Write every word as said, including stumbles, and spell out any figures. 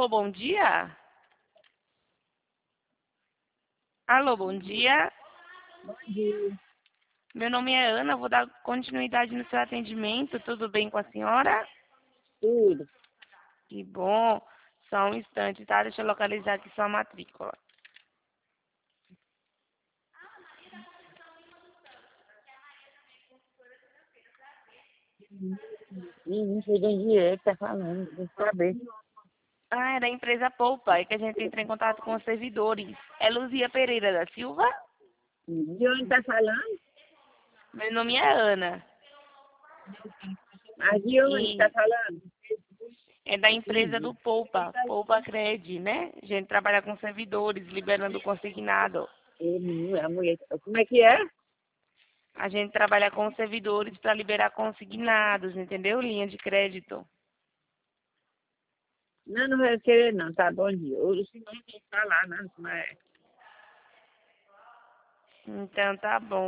Alô, bom dia? Alô, bom dia. Bom dia. Meu nome é Ana, vou dar continuidade no seu atendimento. Tudo bem com a senhora? Tudo. Que bom. Só um instante, tá? Deixa eu localizar aqui sua matrícula. Menino, chega em direito, tá falando, tem que saber. Ah, é da empresa Poupa, é que a gente entra em contato com os servidores. É Luzia Pereira da Silva? De onde tá falando? Meu nome é Ana. Mas de onde tá E falando? é da empresa do Poupa, Poupa Cred, né? A gente trabalha com servidores, liberando consignado. Ei, menino, a mulher. Como é que é? A gente trabalha com servidores para liberar consignados, entendeu? Linha de crédito. Não, não vai querer não, tá bom dia. O senhor tem que falar, não, mas... Então tá bom.